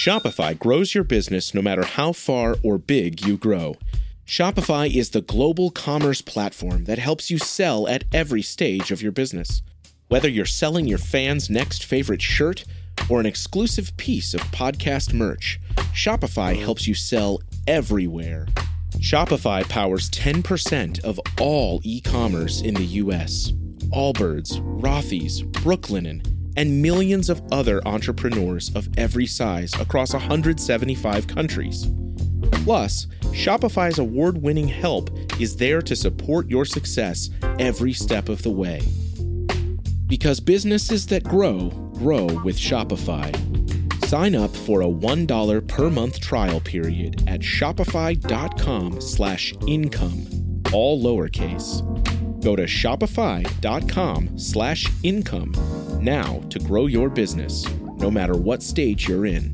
Shopify grows your business no matter how far or big you grow. Shopify is the global commerce platform that helps you sell at every stage of your business. Whether you're selling your fans' next favorite shirt or an exclusive piece of podcast merch, Shopify helps you sell everywhere. Shopify powers 10% of all e-commerce in the U.S. Allbirds, Rothy's, Brooklinen, and millions of other entrepreneurs of every size across 175 countries. Plus, Shopify's award-winning help is there to support your success every step of the way. Because businesses that grow, grow with Shopify. Sign up for a $1 per month trial period at shopify.com/income, all lowercase. Go to shopify.com/income now to grow your business, no matter what stage you're in.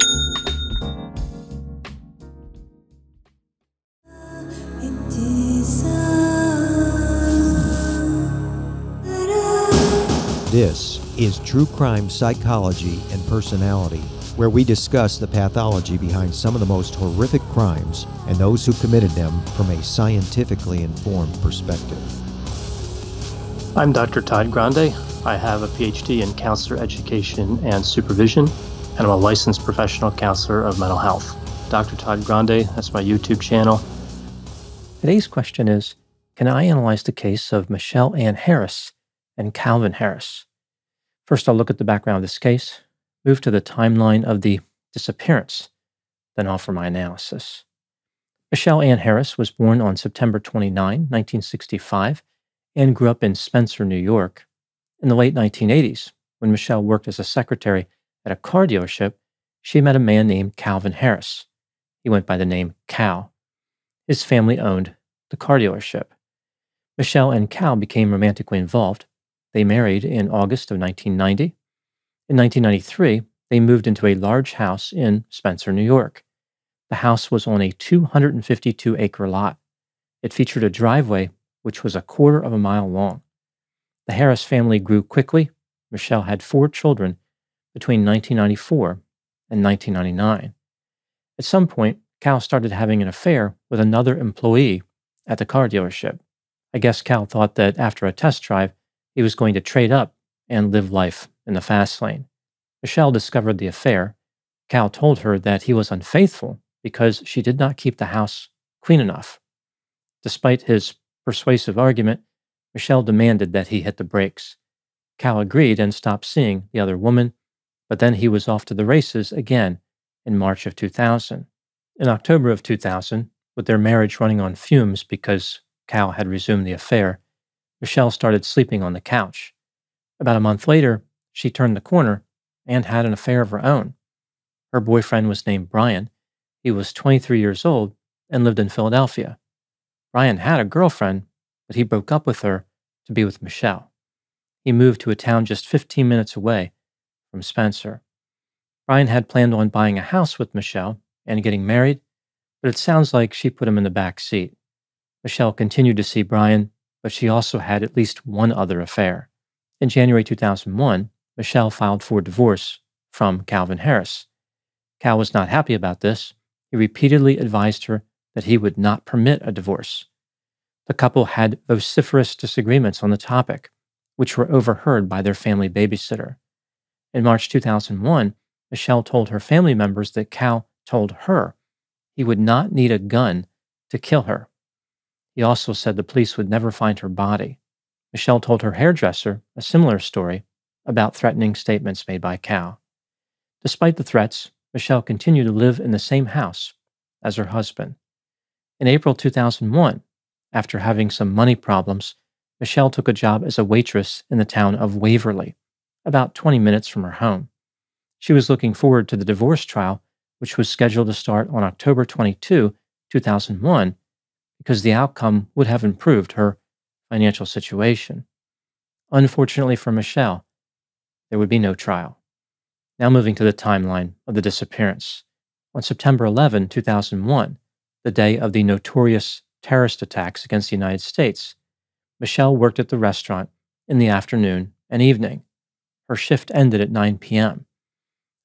This is True Crime Psychology and Personality, where we discuss the pathology behind some of the most horrific crimes and those who committed them from a scientifically informed perspective. I'm Dr. Todd Grande. I have a PhD in counselor education and supervision, and I'm a licensed professional counselor of mental health. Dr. Todd Grande, that's my YouTube channel. Today's question is, can I analyze the case of Michelle Ann Harris and Calvin Harris? First, I'll look at the background of this case, move to the timeline of the disappearance, then offer my analysis. Michelle Ann Harris was born on September 29, 1965, and grew up in Spencer, New York. In the late 1980s, when Michelle worked as a secretary at a car dealership, she met a man named Calvin Harris. He went by the name Cal. His family owned the car dealership. Michelle and Cal became romantically involved. They married in August of 1990. In 1993, they moved into a large house in Spencer, New York. The house was on a 252-acre lot. It featured a driveway which was 1/4 mile long. The Harris family grew quickly. Michelle had 4 children between 1994 and 1999. At some point, Cal started having an affair with another employee at the car dealership. I guess Cal thought that after a test drive, he was going to trade up and live life in the fast lane. Michelle discovered the affair. Cal told her that he was unfaithful because she did not keep the house clean enough. Despite his persuasive argument, Michelle demanded that he hit the brakes. Cal agreed and stopped seeing the other woman, but then he was off to the races again in March of 2000. In October of 2000, with their marriage running on fumes because Cal had resumed the affair, Michelle started sleeping on the couch. About a month later, she turned the corner and had an affair of her own. Her boyfriend was named Brian. He was 23 years old and lived in Philadelphia. Brian had a girlfriend, but he broke up with her to be with Michelle. He moved to a town just 15 minutes away from Spencer. Brian had planned on buying a house with Michelle and getting married, but it sounds like she put him in the back seat. Michelle continued to see Brian, but she also had at least one other affair. In January 2001, Michelle filed for divorce from Calvin Harris. Cal was not happy about this. He repeatedly advised her that he would not permit a divorce. The couple had vociferous disagreements on the topic, which were overheard by their family babysitter. In March 2001, Michelle told her family members that Cal told her he would not need a gun to kill her. He also said the police would never find her body. Michelle told her hairdresser a similar story about threatening statements made by Cal. Despite the threats, Michelle continued to live in the same house as her husband. In April 2001, after having some money problems, Michelle took a job as a waitress in the town of Waverly, about 20 minutes from her home. She was looking forward to the divorce trial, which was scheduled to start on October 22, 2001, because the outcome would have improved her financial situation. Unfortunately for Michelle, there would be no trial. Now moving to the timeline of the disappearance. On September 11, 2001, the day of the notorious terrorist attacks against the United States, Michelle worked at the restaurant in the afternoon and evening. Her shift ended at 9 p.m.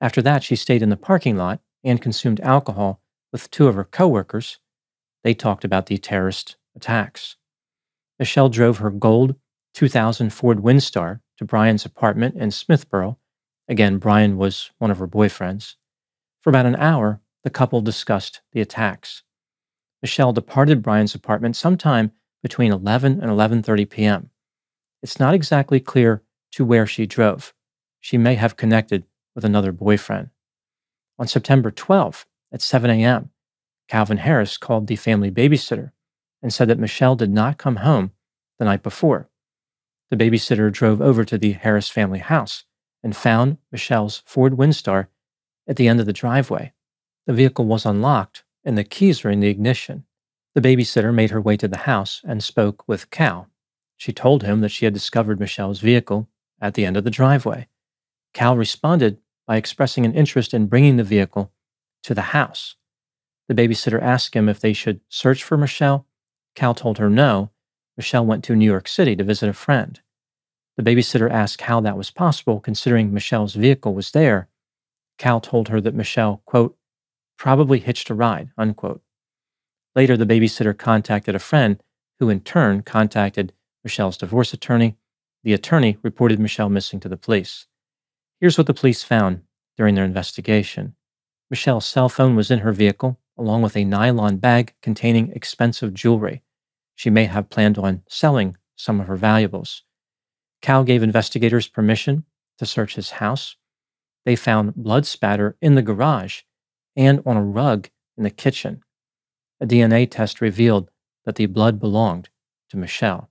After that, she stayed in the parking lot and consumed alcohol with two of her coworkers. They talked about the terrorist attacks. Michelle drove her gold 2000 Ford Windstar to Brian's apartment in Smithboro. Again, Brian was one of her boyfriends. For about an hour, the couple discussed the attacks. Michelle departed Brian's apartment sometime between 11 and 11:30 p.m. It's not exactly clear to where she drove. She may have connected with another boyfriend. On September 12th at 7 a.m., Calvin Harris called the family babysitter and said that Michelle did not come home the night before. The babysitter drove over to the Harris family house and found Michelle's Ford Windstar at the end of the driveway. The vehicle was unlocked and the keys were in the ignition. The babysitter made her way to the house and spoke with Cal. She told him that she had discovered Michelle's vehicle at the end of the driveway. Cal responded by expressing an interest in bringing the vehicle to the house. The babysitter asked him if they should search for Michelle. Cal told her no. Michelle went to New York City to visit a friend. The babysitter asked how that was possible considering Michelle's vehicle was there. Cal told her that Michelle, quote, probably hitched a ride, unquote. Later, the babysitter contacted a friend who in turn contacted Michelle's divorce attorney. The attorney reported Michelle missing to the police. Here's what the police found during their investigation. Michelle's cell phone was in her vehicle, along with a nylon bag containing expensive jewelry. She may have planned on selling some of her valuables. Cal gave investigators permission to search his house. They found blood spatter in the garage and on a rug in the kitchen. A DNA test revealed that the blood belonged to Michelle.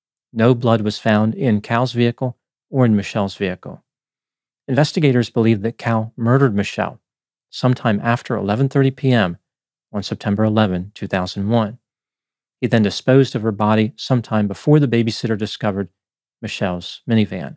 No blood was found in Cal's vehicle or in Michelle's vehicle. Investigators believe that Cal murdered Michelle sometime after 11:30 p.m. on September 11, 2001. He then disposed of her body sometime before the babysitter discovered Michelle's minivan.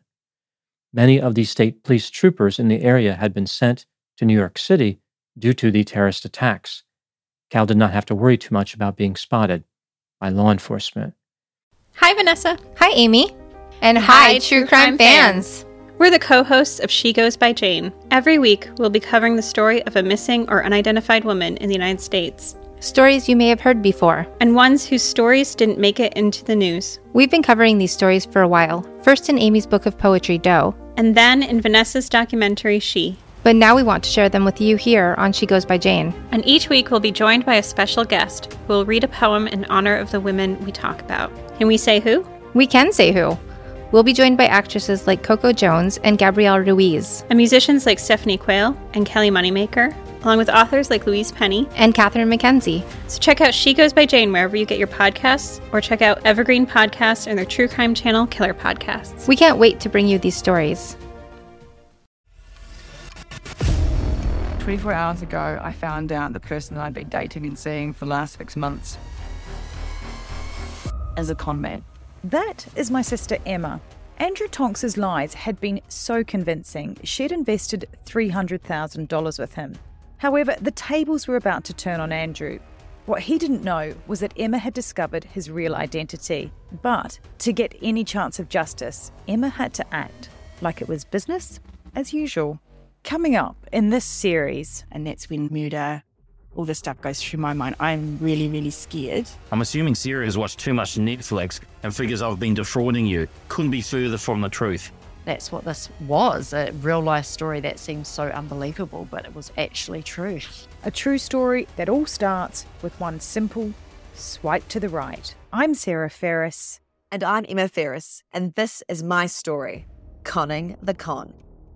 Many of the state police troopers in the area had been sent to New York City due to the terrorist attacks. Cal did not have to worry too much about being spotted by law enforcement. Hi, Vanessa. Hi, Amy. And hi, True Crime fans. We're the co-hosts of She Goes by Jane. Every week, we'll be covering the story of a missing or unidentified woman in the United States. Stories you may have heard before. And ones whose stories didn't make it into the news. We've been covering these stories for a while, first in Amy's book of poetry, Doe. And then in Vanessa's documentary, She. But now we want to share them with you here on She Goes by Jane. And each week we'll be joined by a special guest who will read a poem in honor of the women we talk about. Can we say who? We can say who. We'll be joined by actresses like Coco Jones and Gabrielle Ruiz. And musicians like Stephanie Quayle and Kelly Moneymaker, along with authors like Louise Penny and Catherine McKenzie. So check out She Goes by Jane wherever you get your podcasts, or check out Evergreen Podcasts and their true crime channel, Killer Podcasts. We can't wait to bring you these stories. 24 hours ago, I found out the person that I'd been dating and seeing for the last 6 months as a con man. That is my sister Emma. Andrew Tonks's lies had been so convincing, she'd invested $300,000 with him. However, the tables were about to turn on Andrew. What he didn't know was that Emma had discovered his real identity. But to get any chance of justice, Emma had to act like it was business as usual. Coming up in this series, and that's when murder, all this stuff goes through my mind. I'm really, really scared. I'm assuming Sarah has watched too much Netflix and figures I've been defrauding you. Couldn't be further from the truth. That's what this was, a real-life story that seems so unbelievable, but it was actually true. A true story that all starts with one simple swipe to the right. I'm Sarah Ferris. And I'm Emma Ferris, and this is my story, Conning the Con.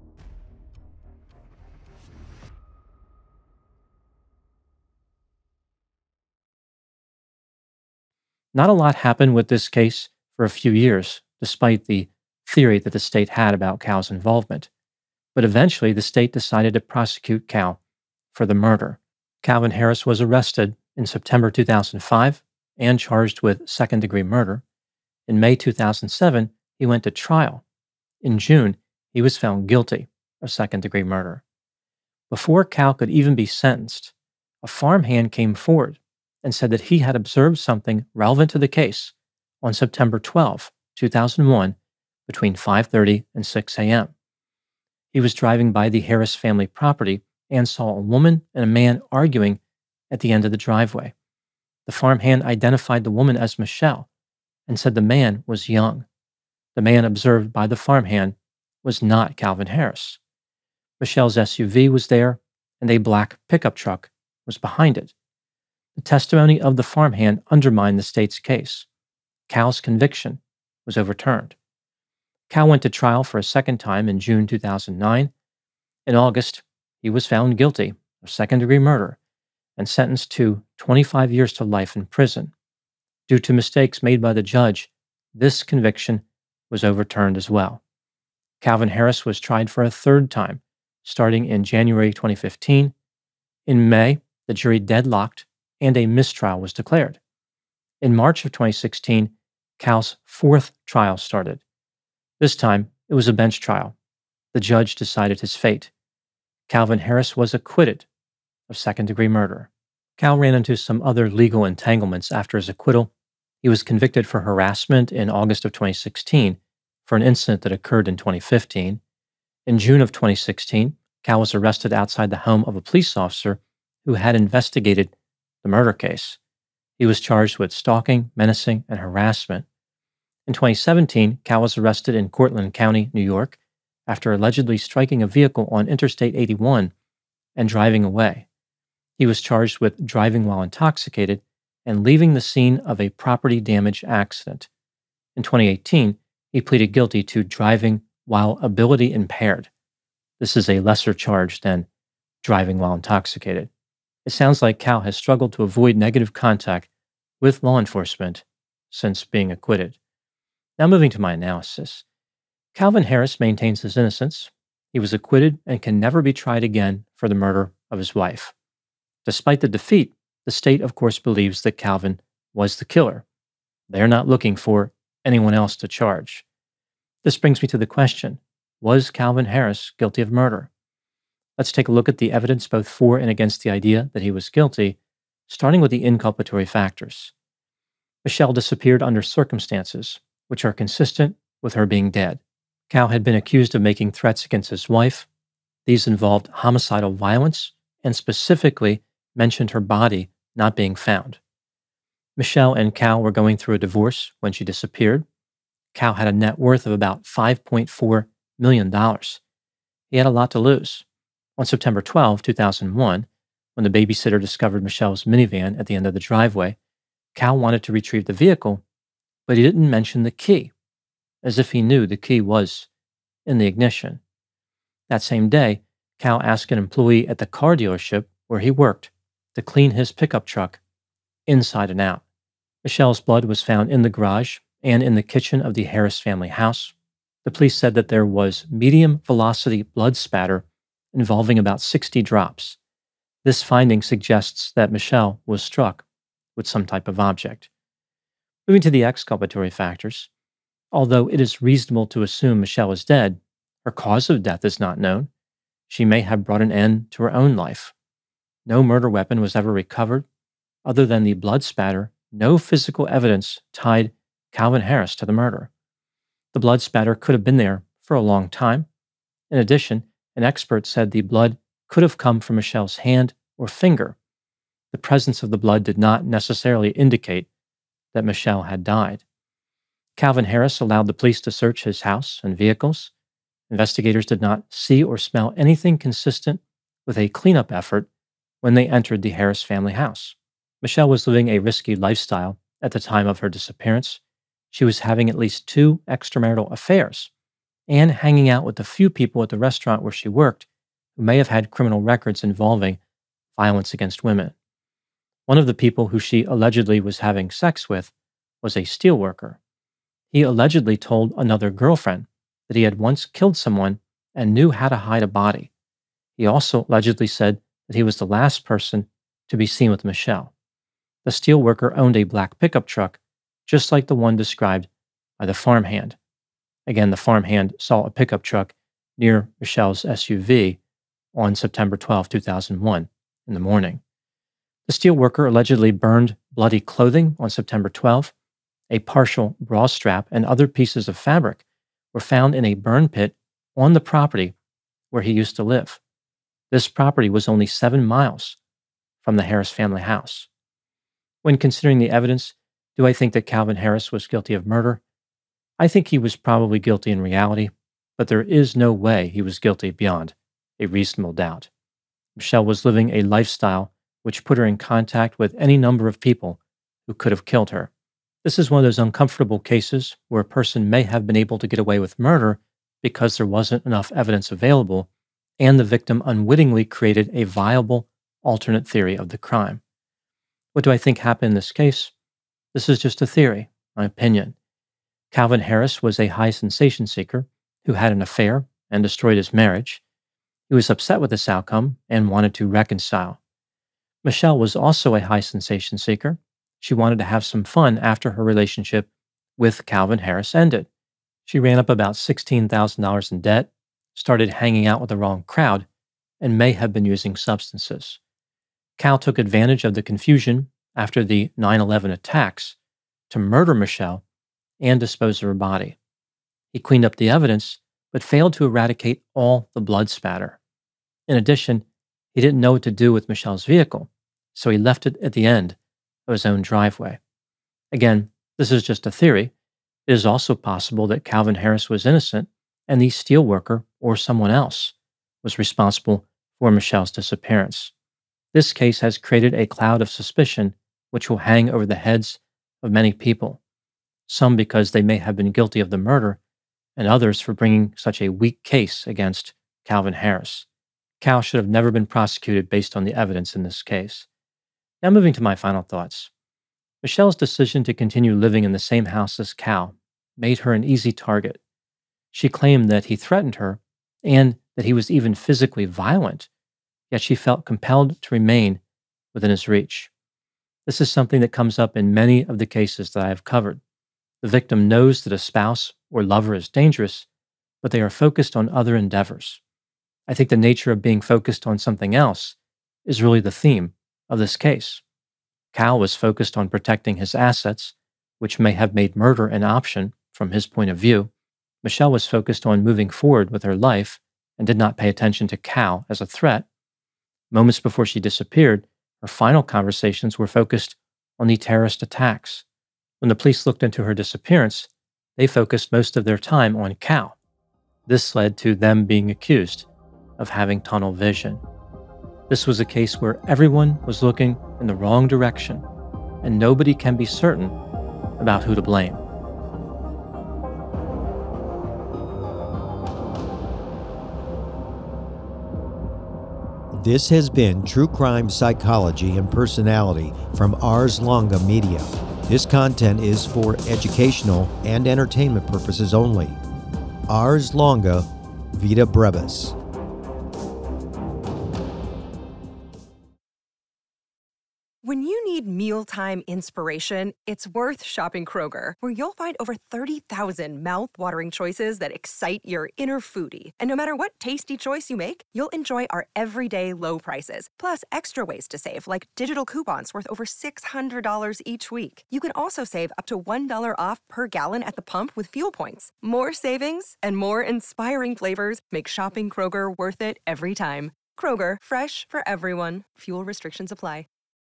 Not a lot happened with this case for a few years, despite the theory that the state had about Cal's involvement. But eventually, the state decided to prosecute Cal for the murder. Calvin Harris was arrested in September 2005 and charged with second-degree murder. In May 2007, he went to trial. In June, he was found guilty of second-degree murder. Before Cal could even be sentenced, a farmhand came forward and said that he had observed something relevant to the case on September 12, 2001, between 5:30 and 6 a.m. He was driving by the Harris family property and saw a woman and a man arguing at the end of the driveway. The farmhand identified the woman as Michelle and said the man was young. The man observed by the farmhand was not Calvin Harris. Michelle's SUV was there, and a black pickup truck was behind it. The testimony of the farmhand undermined the state's case. Cal's conviction was overturned. Cal went to trial for a second time in June 2009. In August, he was found guilty of second-degree murder and sentenced to 25 years to life in prison. Due to mistakes made by the judge, this conviction was overturned as well. Calvin Harris was tried for a third time, starting in January 2015. In May, the jury deadlocked and a mistrial was declared. In March of 2016, Cal's fourth trial started. This time, it was a bench trial. The judge decided his fate. Calvin Harris was acquitted of second-degree murder. Cal ran into some other legal entanglements after his acquittal. He was convicted for harassment in August of 2016 for an incident that occurred in 2015. In June of 2016, Cal was arrested outside the home of a police officer who had investigated the murder case. He was charged with stalking, menacing, and harassment. In 2017, Cal was arrested in Cortland County, New York, after allegedly striking a vehicle on Interstate 81 and driving away. He was charged with driving while intoxicated and leaving the scene of a property damage accident. In 2018, he pleaded guilty to driving while ability impaired. This is a lesser charge than driving while intoxicated. It sounds like Cal has struggled to avoid negative contact with law enforcement since being acquitted. Now moving to my analysis. Calvin Harris maintains his innocence. He was acquitted and can never be tried again for the murder of his wife. Despite the defeat, the state, of course, believes that Calvin was the killer. They're not looking for anyone else to charge. This brings me to the question, was Calvin Harris guilty of murder? Let's take a look at the evidence both for and against the idea that he was guilty, starting with the inculpatory factors. Michelle disappeared under circumstances which are consistent with her being dead. Cal had been accused of making threats against his wife. These involved homicidal violence and specifically mentioned her body not being found. Michelle and Cal were going through a divorce when she disappeared. Cal had a net worth of about $5.4 million. He had a lot to lose. On September 12, 2001, when the babysitter discovered Michelle's minivan at the end of the driveway, Cal wanted to retrieve the vehicle, but he didn't mention the key, as if he knew the key was in the ignition. That same day, Cal asked an employee at the car dealership where he worked to clean his pickup truck inside and out. Michelle's blood was found in the garage and in the kitchen of the Harris family house. The police said that there was medium velocity blood spatter involving about 60 drops. This finding suggests that Michelle was struck with some type of object. Moving to the exculpatory factors, although it is reasonable to assume Michelle is dead, her cause of death is not known. She may have brought an end to her own life. No murder weapon was ever recovered. Other than the blood spatter, no physical evidence tied Calvin Harris to the murder. The blood spatter could have been there for a long time. In addition, an expert said the blood could have come from Michelle's hand or finger. The presence of the blood did not necessarily indicate that Michelle had died. Calvin Harris allowed the police to search his house and vehicles. Investigators did not see or smell anything consistent with a cleanup effort when they entered the Harris family house. Michelle was living a risky lifestyle at the time of her disappearance. She was having at least 2 extramarital affairs and hanging out with a few people at the restaurant where she worked who may have had criminal records involving violence against women. One of the people who she allegedly was having sex with was a steelworker. He allegedly told another girlfriend that he had once killed someone and knew how to hide a body. He also allegedly said that he was the last person to be seen with Michelle. The steelworker owned a black pickup truck, just like the one described by the farmhand. Again, the farmhand saw a pickup truck near Michelle's SUV on September 12, 2001, in the morning. The steelworker allegedly burned bloody clothing on September 12. A partial bra strap and other pieces of fabric were found in a burn pit on the property where he used to live. This property was only 7 miles from the Harris family house. When considering the evidence, do I think that Calvin Harris was guilty of murder? I think he was probably guilty in reality, but there is no way he was guilty beyond a reasonable doubt. Michelle was living a lifestyle which put her in contact with any number of people who could have killed her. This is one of those uncomfortable cases where a person may have been able to get away with murder because there wasn't enough evidence available, and the victim unwittingly created a viable alternate theory of the crime. What do I think happened in this case? This is just a theory, my opinion. Calvin Harris was a high sensation seeker who had an affair and destroyed his marriage. He was upset with this outcome and wanted to reconcile. Michelle was also a high sensation seeker. She wanted to have some fun after her relationship with Calvin Harris ended. She ran up about $16,000 in debt, started hanging out with the wrong crowd, and may have been using substances. Cal took advantage of the confusion after the 9/11 attacks to murder Michelle and dispose of her body. He cleaned up the evidence, but failed to eradicate all the blood spatter. In addition, he didn't know what to do with Michelle's vehicle, so he left it at the end of his own driveway. Again, this is just a theory. It is also possible that Calvin Harris was innocent and the steelworker or someone else was responsible for Michelle's disappearance. This case has created a cloud of suspicion which will hang over the heads of many people, some because they may have been guilty of the murder, and others for bringing such a weak case against Calvin Harris. Cal should have never been prosecuted based on the evidence in this case. Now moving to my final thoughts. Michelle's decision to continue living in the same house as Cal made her an easy target. She claimed that he threatened her and that he was even physically violent, yet she felt compelled to remain within his reach. This is something that comes up in many of the cases that I have covered. The victim knows that a spouse or lover is dangerous, but they are focused on other endeavors. I think the nature of being focused on something else is really the theme of this case. Cal was focused on protecting his assets, which may have made murder an option from his point of view. Michelle was focused on moving forward with her life and did not pay attention to Cal as a threat. Moments before she disappeared, her final conversations were focused on the terrorist attacks. When the police looked into her disappearance, they focused most of their time on Cal. This led to them being accused of having tunnel vision. This was a case where everyone was looking in the wrong direction, and nobody can be certain about who to blame. This has been True Crime Psychology and Personality from Ars Longa Media. This content is for educational and entertainment purposes only. Ars Longa, Vita Brevis. When you need mealtime inspiration, it's worth shopping Kroger, where you'll find over 30,000 mouth-watering choices that excite your inner foodie. And no matter what tasty choice you make, you'll enjoy our everyday low prices, plus extra ways to save, like digital coupons worth over $600 each week. You can also save up to $1 off per gallon at the pump with fuel points. More savings and more inspiring flavors make shopping Kroger worth it every time. Kroger, fresh for everyone. Fuel restrictions apply.